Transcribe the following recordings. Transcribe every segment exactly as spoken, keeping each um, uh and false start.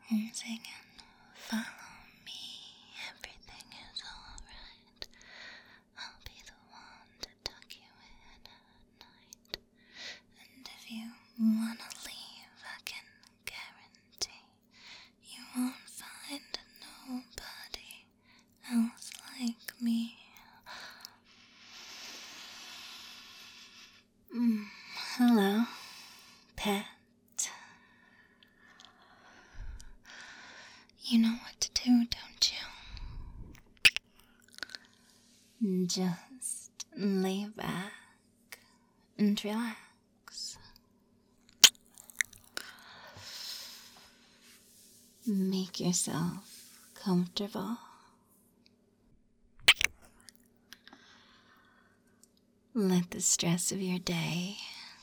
I'm singing, follow me, everything is alright. I'll be the one to tuck you in at night. And if you wanna leave, I can guarantee you won't find nobody else like me. Mm, hello, pet. You know what to do, don't you? Just lay back and relax. Make yourself comfortable. Let the stress of your day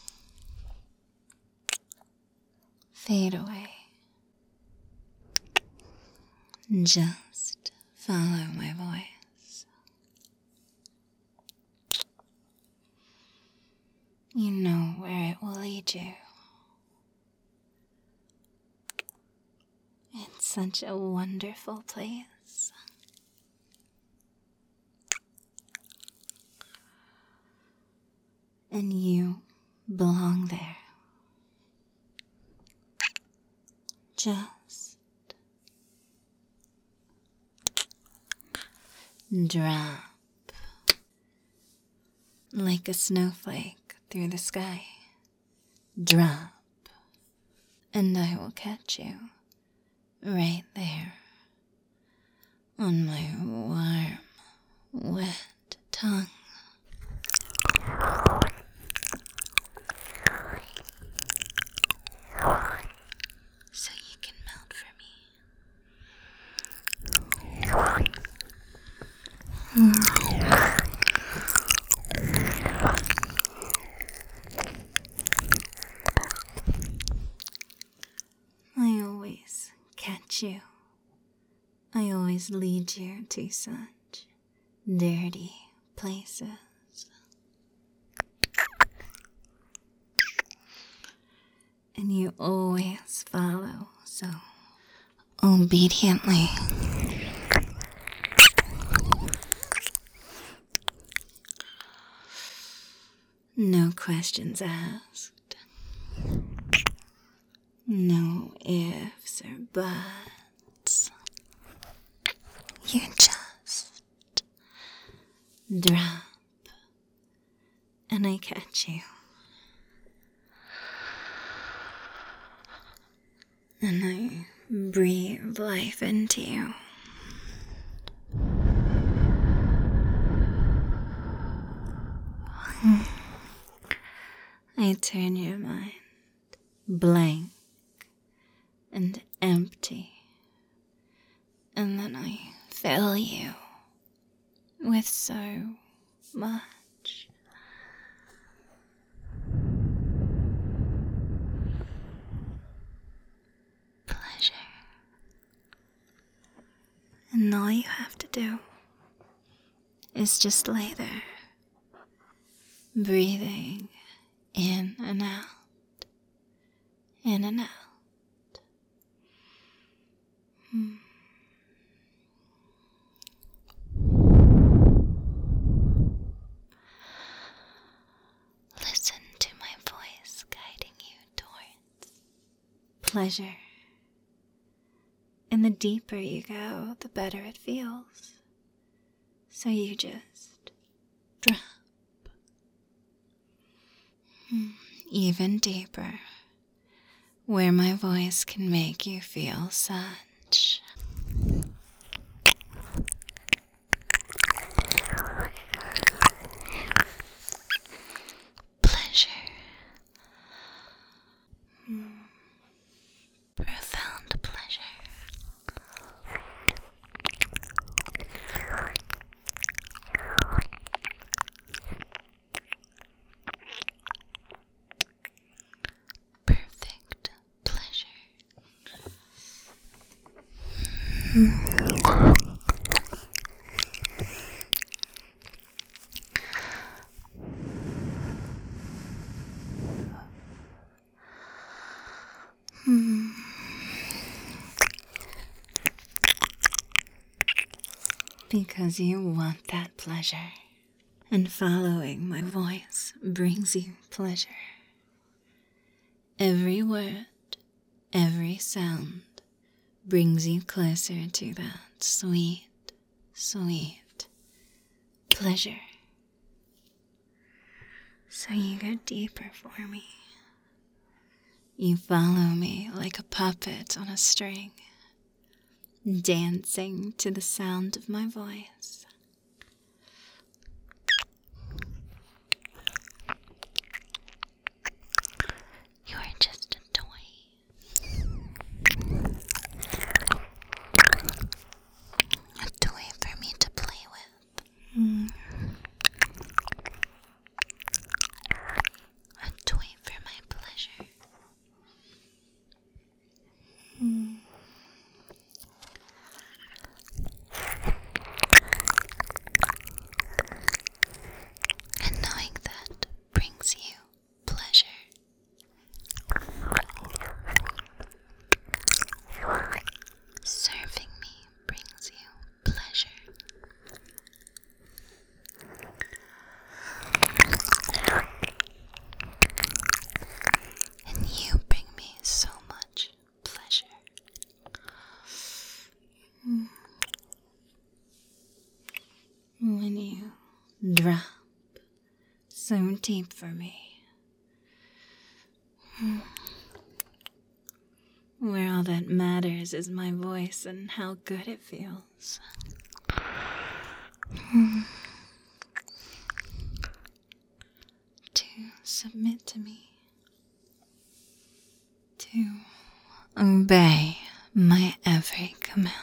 fade away. Just follow my voice. You know where it will lead you. It's such a wonderful place. And you belong there. Just drop like a snowflake through the sky. Drop, and I will catch you right there on my warm, wet tongue. So you can melt for me. I always catch you. I always lead you to such dirty places. And you always follow so obediently. No questions asked. No ifs or buts. You just drop, and I catch you. And I breathe life into you. I turn your mind blank and empty, and then I fill you with so much. Pleasure. And all you have to do is just lay there, breathing in and out, in and out. Hmm. Listen to my voice guiding you towards pleasure. And the deeper you go, the better it feels. So you just drop. Even deeper, where my voice can make you feel such pleasure. Profound pleasure. Perfect pleasure. because you want that pleasure, and following my voice brings you pleasure. Every word, every sound brings you closer to that sweet, sweet pleasure. So you go deeper for me. You follow me like a puppet on a string, dancing to the sound of my voice. You are just a toy. A toy for me to play with. Mm. A toy for my pleasure. Mm. And knowing that brings you pleasure. Serving me brings you pleasure. And you bring me so much pleasure. Mm. When you drop so deep for me, mm, where all that matters is my voice and how good it feels. Mm. To submit to me, to obey my every command.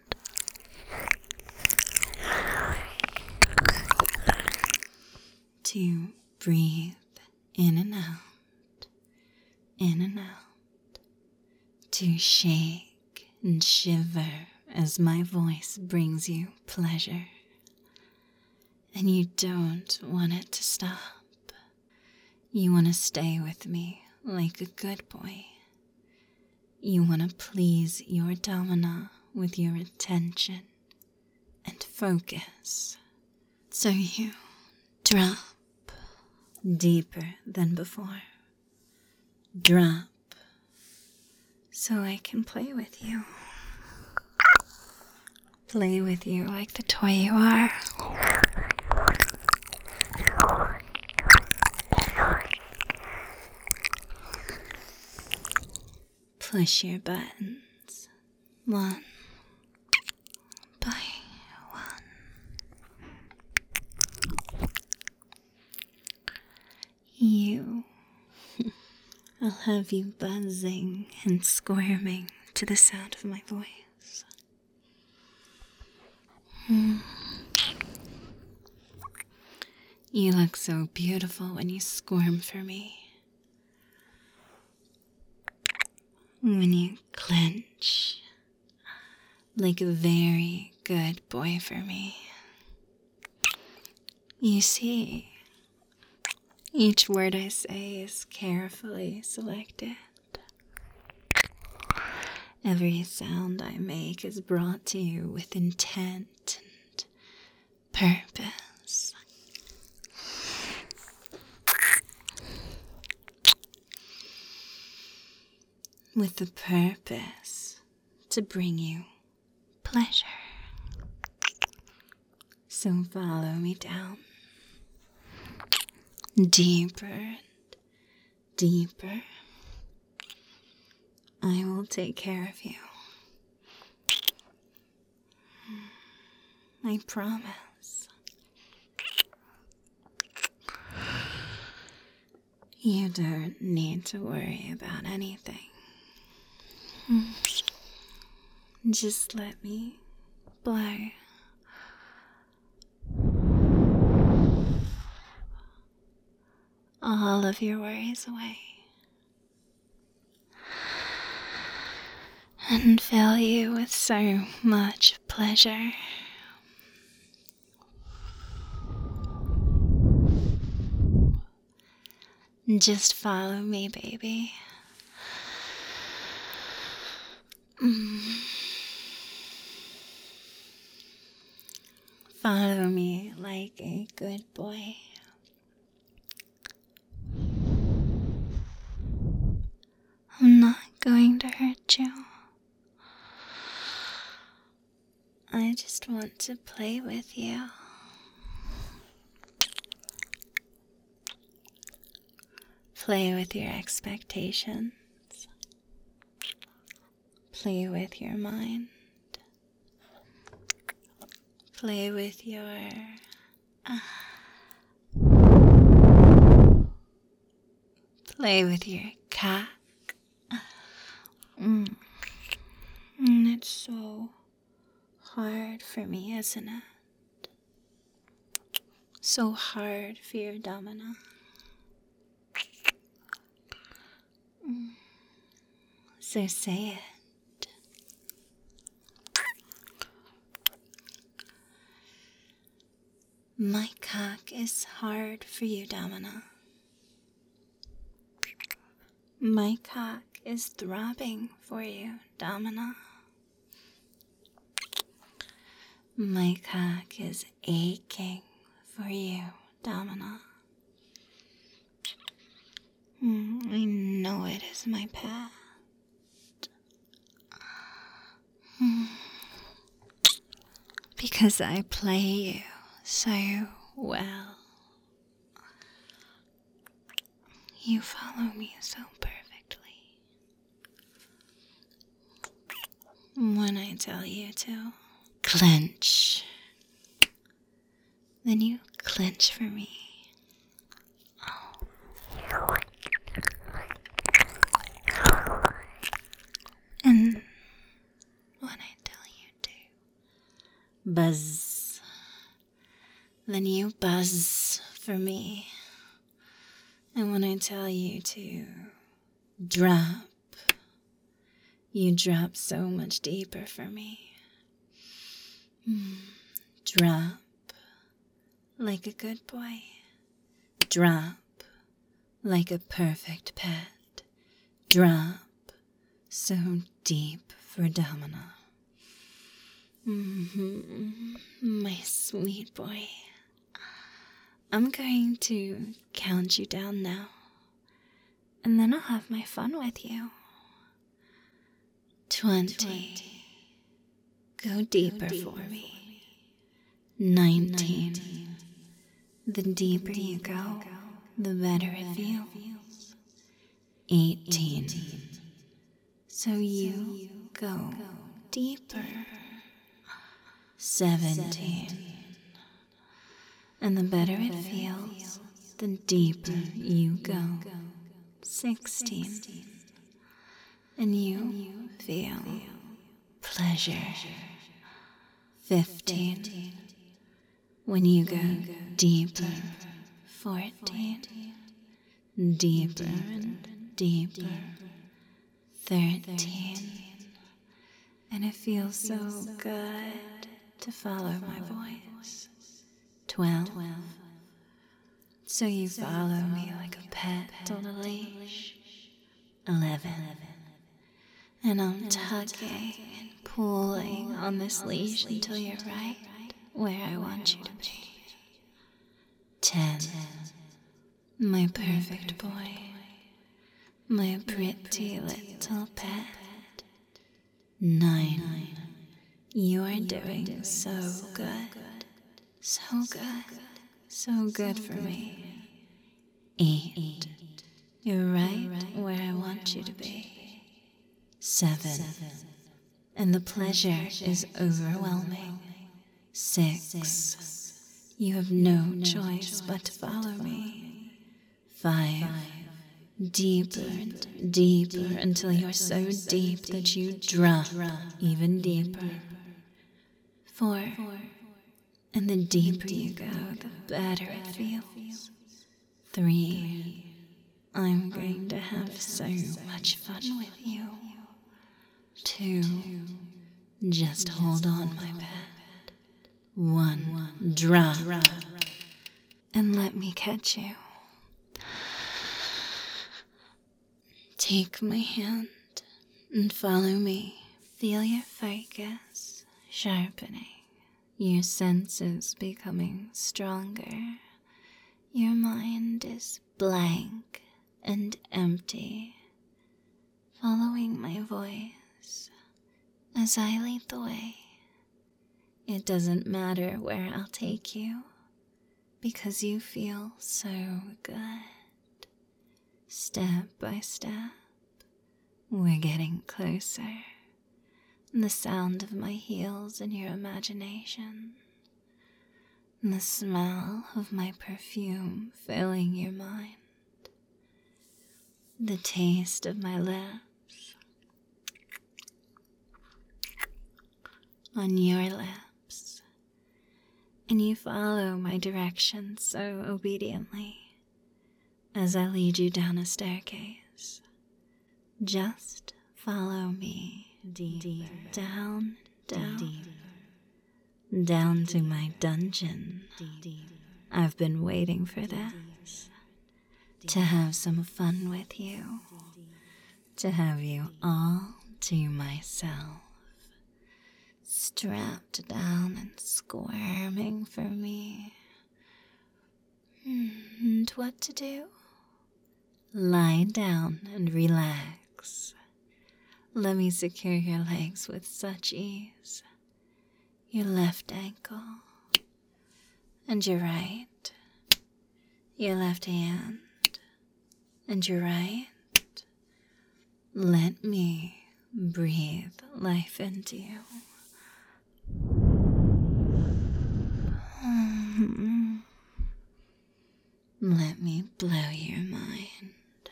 To breathe in and out, in and out. To shake and shiver as my voice brings you pleasure. And you don't want it to stop. You want to stay with me like a good boy. You want to please your domina with your attention and focus. So you drop deeper than before. Drop so I can play with you. Play with you like the toy you are. Push your buttons one by one. You, I'll have you buzzing and squirming to the sound of my voice. Mm. You look so beautiful when you squirm for me. When you clench like a very good boy for me. You see, each word I say is carefully selected. Every sound I make is brought to you with intent and purpose. With the purpose to bring you pleasure. So follow me down, deeper and deeper. I will take care of you. I promise. You don't need to worry about anything. Just let me blow all of your worries away and fill you with so much pleasure. Just follow me, baby. Mm. Follow me like a good boy. I'm not going to hurt you. I just want to play with you. Play with your expectations. Play with your mind. Play with your... Uh, play with your cock. Mm. Mm, it's so hard for me, isn't it? So hard for your domino. Mm. So say it. My cock is hard for you, Domina. My cock is throbbing for you, Domina. My cock is aching for you, Domina. Mm, I know it is my pet. Mm. Because I play you so well. You follow me so perfectly. When I tell you to clench, then you clench for me. Oh. And when I tell you to buzz, then you buzz for me. And when I tell you to drop, you drop so much deeper for me. Mm. Drop like a good boy. Drop like a perfect pet. Drop so deep for Domina. Mm-hmm. My sweet boy. I'm going to count you down now, and then I'll have my fun with you. Twenty. Twenty. Go deeper, Go deeper for, me. for me. Nineteen. Nineteen. The deeper, the deeper you go, go, the better, the better it feels. feels. Eighteen. Eighteen. So you, so you go, go deeper. deeper. Seventeen. Seventeen. And the better, the better it feels, feels, the deeper, deeper you go. go. Sixteen. Sixteen. And you, and you feel, feel pleasure. pleasure. Fifteen. Fifteen. When you go, when you go deeper. deeper. Fourteen. Fourteen. Deeper, deeper and deeper. deeper. Thirteen. Thirteen. And it feels so, so good to follow, to follow my voice. Twelve. Twelve. So you so follow, follow me like a pet, pet on a leash. Eleven. And I'm and tugging, tugging and pulling on this on leash, leash until you're right, right where I want you to be. Ten. My perfect boy. My pretty little pet. Nine. You are doing so good. So good. So good for me. Eight. You're right where I want you to be. Seven. And the pleasure is overwhelming. Six. You have no choice but to follow me. Five. Deeper and deeper until you're so deep that you drop even deeper. Four. And the deeper you go, the better it feels. Three. I'm going to have so much fun with you. Two. Just hold on, my pet. One. Drop. And let me catch you. Take my hand and follow me. Feel your focus sharpening Your senses becoming stronger. Your mind is blank and empty, following my voice as I lead the way. It doesn't matter where I'll take you, because you feel so good. Step by step, we're getting closer. The sound of my heels in your imagination. The smell of my perfume filling your mind. The taste of my lips on your lips. And you follow my direction so obediently as I lead you down a staircase. Just follow me. Deeper, down, down, deeper, down to my dungeon. Deeper. I've been waiting for this, to have some fun with you, to have you all to myself, strapped down and squirming for me. And what to do? Lie down and relax. Let me secure your legs with such ease. Your left ankle and your right. Your left hand and your right. Let me breathe life into you. Let me blow your mind.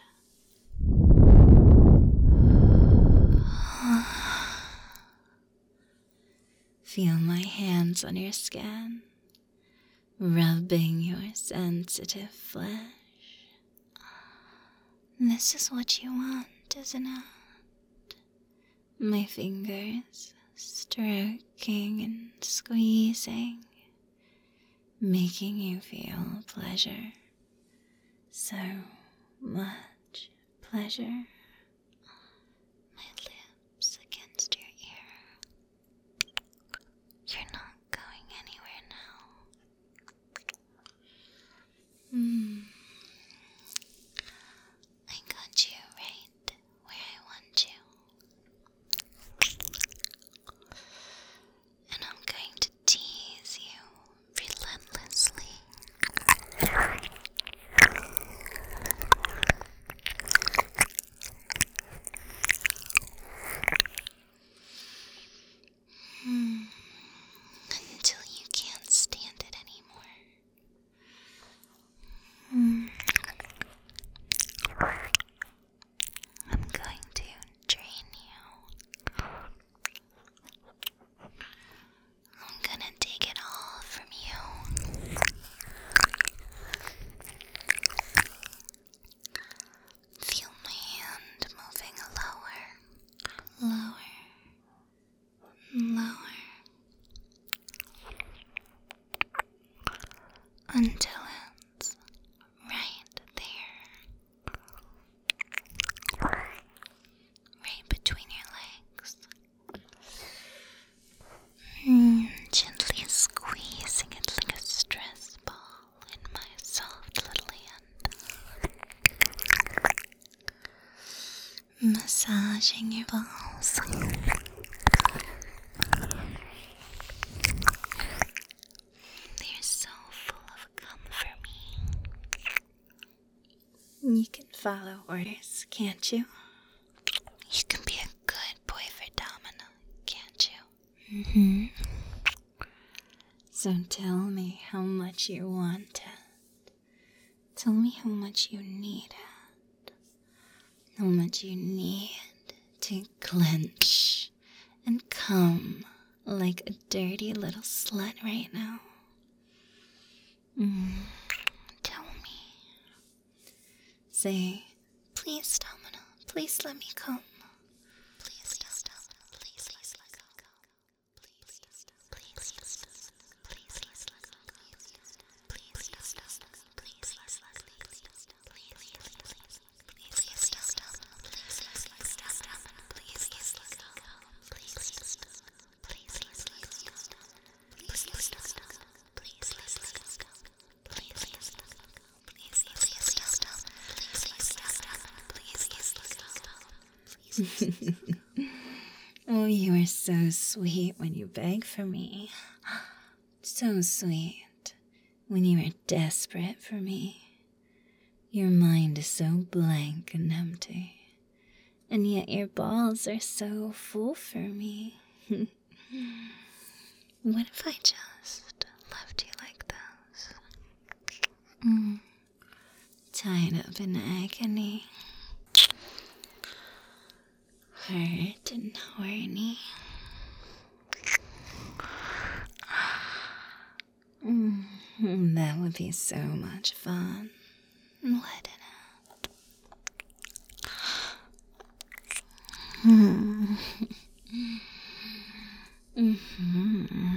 Feel my hands on your skin, rubbing your sensitive flesh. This is what you want, isn't it? My fingers stroking and squeezing, making you feel pleasure. So much pleasure. My lips against your ear. You're not going anywhere now. Hmm. I got you right where I want you. And I'm going to tease you relentlessly. Hmm. Until you can't stand it anymore. Hmm. I'm going to drain you. I'm gonna take it all from you. Feel my hand moving lower, lower, lower, until it's right there, right between your legs. Mm, gently squeezing it like a stress ball in my soft little hand. Massaging your balls. They're so full of cum for me. You can follow orders, can't you? You can be a good boy for Domino, can't you? Mm-hmm. So tell me how much you want it. Tell me how much you need it. How much you need to clench and come like a dirty little slut right now. Mm. Tell me. Say, please, Domino, please let me come. Please, Domino, please, please let me come. Please, please, please, please, please let me come. Please, Domino, please, please, please, please, please, Domino, please, please, Domino, please, please let me come. Please, please, please, please, please, please, please, Oh, you are so sweet when you beg for me. So sweet when you are desperate for me. Your mind is so blank and empty, and yet your balls are so full for me. What if I just left you like those? Mm. Tied up in agony, hurt and horny. Mm, that would be so much fun, wouldn't it? Mm. Mm-hmm.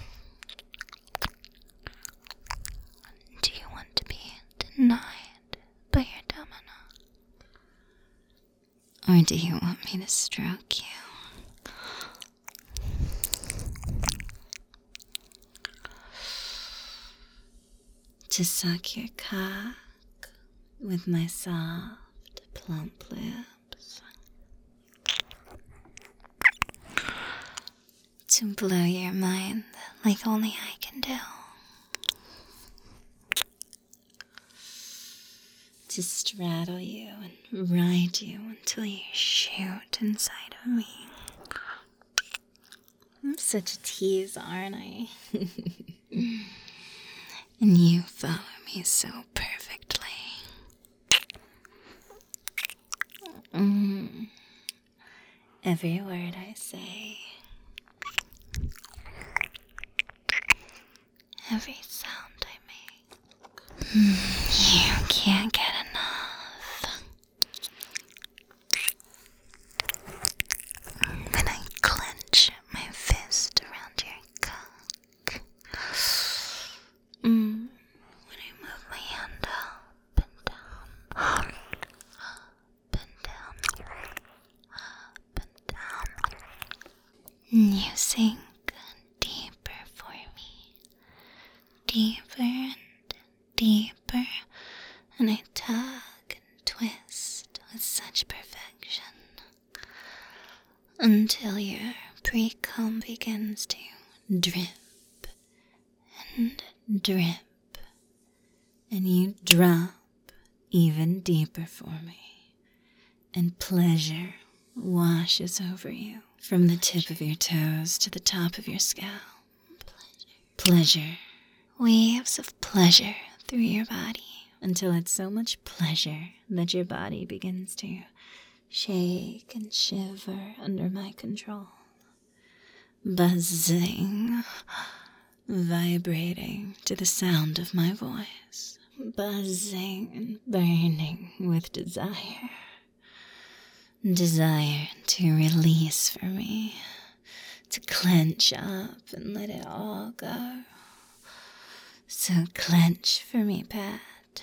Do you want to be denied by your domino? Or do you want me to stroke you? To suck your cock with my soft, plump lips. To blow your mind like only I can do. To straddle you and ride you until you shoot inside of me. I'm such a tease, aren't I? And you follow me so perfectly. Mm. Every word I say, every sound I make, you can't get enough. Then I clench my fist around your cock. Mm. When I move my hand up and down, up and down, up and down, you sink deeper for me, deeper and deeper, and I tug and twist with such perfection until your pre-cum begins to drip and drip, and you drop even deeper for me, and pleasure washes over you from the tip of your toes to the top of your scalp. Pleasure. Waves of pleasure through your body until it's so much pleasure that your body begins to shake and shiver under my control. Buzzing, vibrating to the sound of my voice. Buzzing and burning with desire. Desire to release for me, to clench up and let it all go. So clench for me, Pat.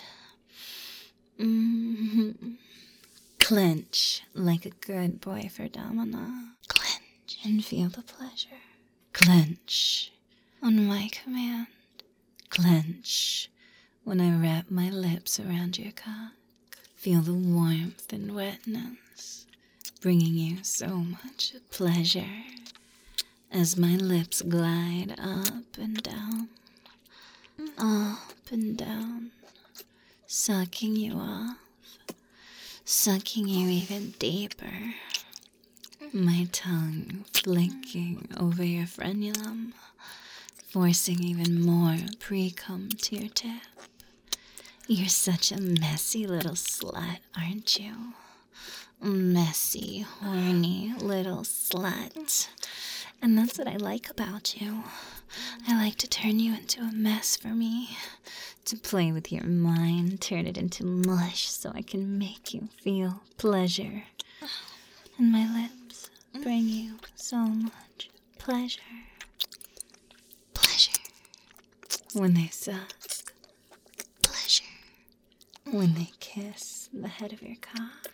Mm-hmm. Clench like a good boy for Domino. Clench and feel the pleasure. Clench on my command. Clench when I wrap my lips around your cock. Feel the warmth and wetness, bringing you so much pleasure as my lips glide up and down, up and down, sucking you off, sucking you even deeper, my tongue flicking over your frenulum, forcing even more pre-cum to your tip. You're such a messy little slut, aren't you? Messy, horny little slut. And that's what I like about you. I like to turn you into a mess for me. To play with your mind, turn it into mush so I can make you feel pleasure. And my lips bring you so much pleasure. Pleasure. When they suck. Pleasure. When they kiss the head of your cock.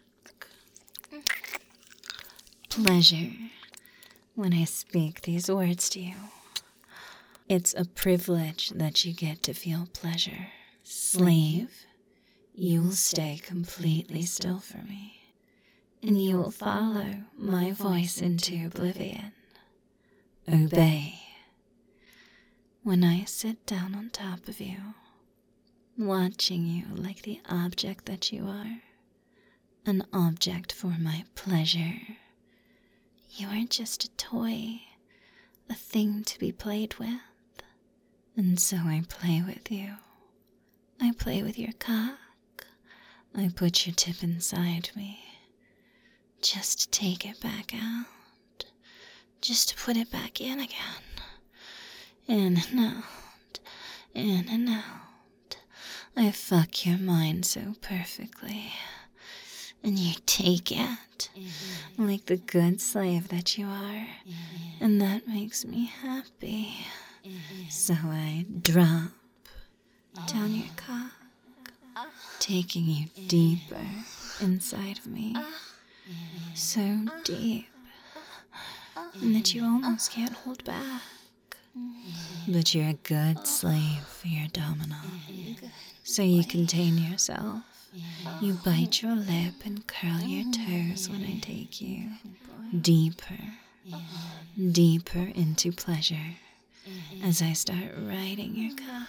Pleasure when I speak these words to you. It's a privilege that you get to feel pleasure. Slave, you'll stay completely still for me. and you will follow my voice into oblivion. Obey. When I sit down on top of you, watching you like the object that you are, an object for my pleasure, you are just a toy, a thing to be played with, and so I play with you. I play with your cock. I put your tip inside me, just to take it back out, just to put it back in again, in and out, in and out. I fuck your mind so perfectly, and you take it like the good slave that you are, and that makes me happy. So I drop down your cock, taking you deeper inside of me, so deep that you almost can't hold back. But you're a good slave for your domino, so you contain yourself. You bite your lip and curl your toes when I take you deeper, deeper into pleasure as I start riding your cock.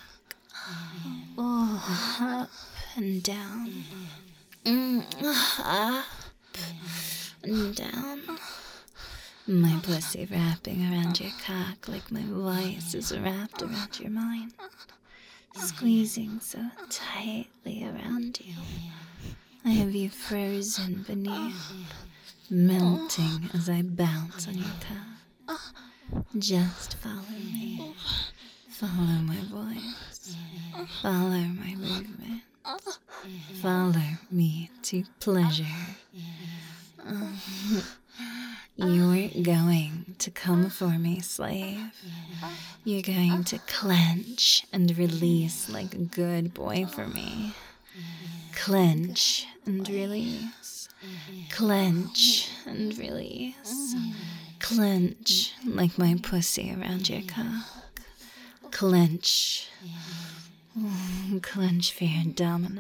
Oh, up and down, mm, up and down. My pussy wrapping around your cock like my voice is wrapped around your mind, squeezing so tightly around you. I have you frozen beneath, melting as I bounce on your cock. Just follow me, follow my voice, follow my movement, follow me to pleasure. Um, You're going to come for me, slave. You're going to clench and release like a good boy for me. Clench and release. Clench and release. Clench like my pussy around your cock. Clench. Mm, clench for your domino.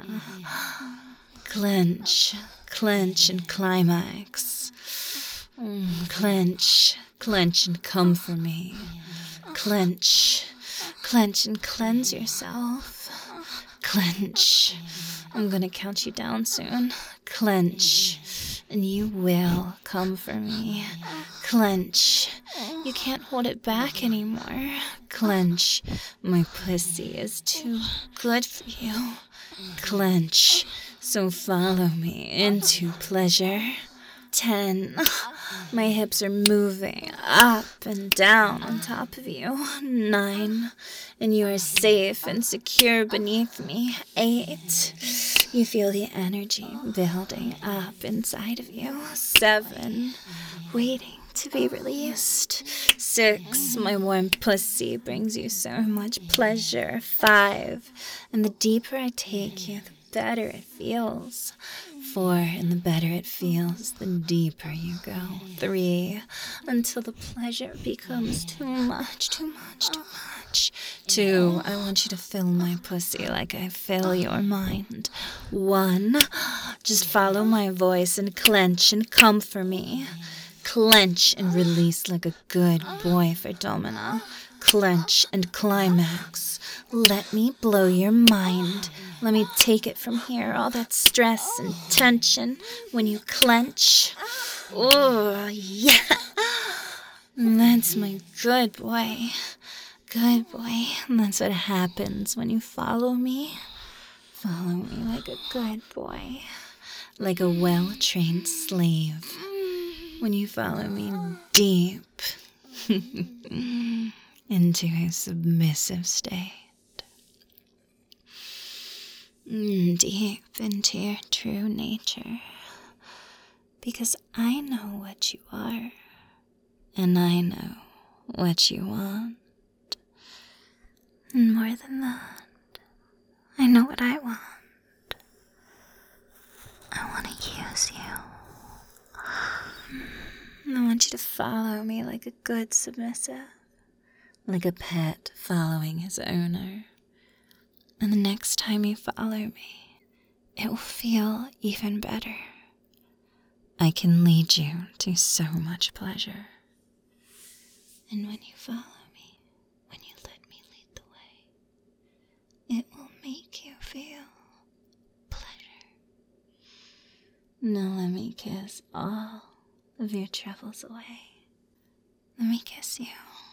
Clench. Clench and climax. Mm, clench, clench and come for me. Clench, clench and cleanse yourself. Clench. I'm gonna count you down soon. Clench, and you will come for me. Clench. You can't hold it back anymore. Clench. My pussy is too good for you. Clench. So follow me into pleasure. Ten. My hips are moving up and down on top of you. Nine. And you are safe and secure beneath me. Eight. You feel the energy building up inside of you. Seven. Waiting to be released. Six. My warm pussy brings you so much pleasure. Five. And the deeper I take you, the better it feels. Four, and the better it feels, the deeper you go. Three, until the pleasure becomes too much, too much, too much. Two, I want you to fill my pussy like I fill your mind. One, just follow my voice and clench and come for me. Clench and release like a good boy for domino. Clench and climax. Let me blow your mind. Let me take it from here, all that stress and tension when you clench. Oh, yeah. That's my good boy. Good boy. That's what happens when you follow me. Follow me like a good boy. Like a well-trained slave. When you follow me deep into a submissive state. Deep into your true nature, because I know what you are, and I know what you want, and more than that, I know what I want. I want to use you. I want you to follow me like a good submissive, like a pet following his owner. And the next time you follow me, it will feel even better. I can lead you to so much pleasure. And when you follow me, when you let me lead the way, it will make you feel pleasure. Now let me kiss all of your troubles away. Let me kiss you